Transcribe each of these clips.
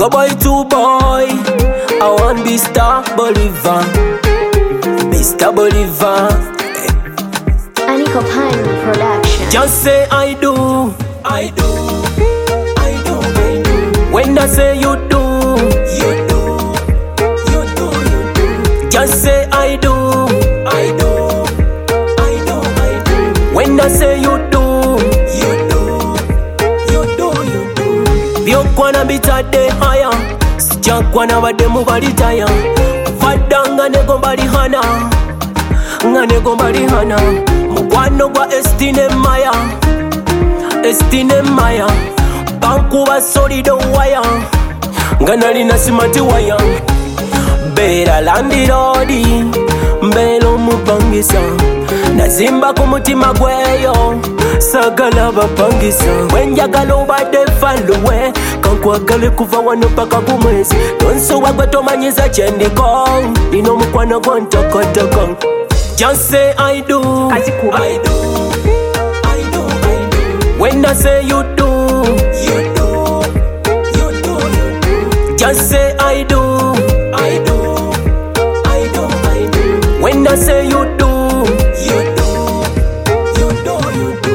Go boy to boy, I want be Star Bolivar, Mr. Bolivar. Aniko Pine Production. Just say I do, I do, I do, I do. When I say you do, you do, you do, you do. Just say I do, I do, I do, I do. When I say you do, you do, you do, you do. Byokwana bitade haya, sijakwana bademu balitaya. Fadanga nego balihana, nganego balihana. Mukwano gwa Estine Maya, Estine Maya. Banku wa solido waya, nganali na simati waya. Bera landirodi, mbelo mupangisa. Nazimba kumutima gweyo, sagala bapangisa. Wenjagala ubade faluwe, kankwagale kuva wano paka kumwezi. Tonso wagwe tomanyiza chendiko, ino mukwano gwa ntokotoko. Just say I do, I do, I do, I do. When I say you do, you do, you do, you do. Just say I do, I do, I do, I do. When I say you do, you do, you do, you do.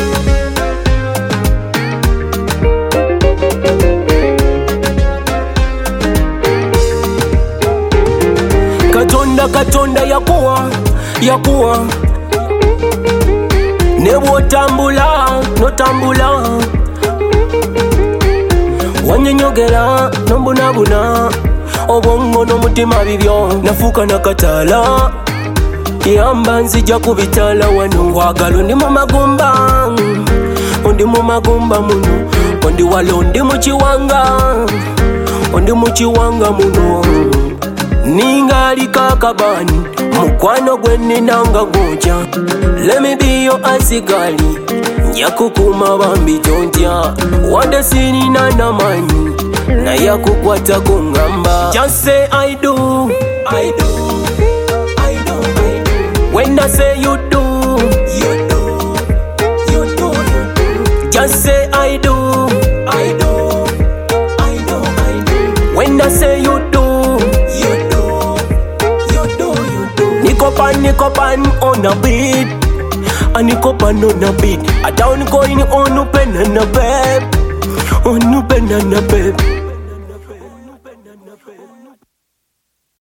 Katonda, Katonda yakuwa, yakuwa. Nebo tambula, no tambula. Wanyenyogera, no bunabuna. Obongo no mutima bibyo. Nafuka nakatala, yamba nzija kubitala wano. Wagalo ndi mu magumba, ondi mu magumba muno. Ondi walo ndi mu kiwanga, ondi mu kiwanga muno. Ningali kakabani, mukwano gwe ninanga goja. Let me be your asigali, nyakukuma bambi tontya. Wande sinina namanyi, na yakukwata kungamba. Just say I do, I do, I do, I do. When I say you do, you do, you do, you do. Just say I do, I do, I do, I do. When I say you do, you do, you do, you do. Nikopan on a beat, and Nikopan on a beat. I down going on open and a babe, on open and a babe.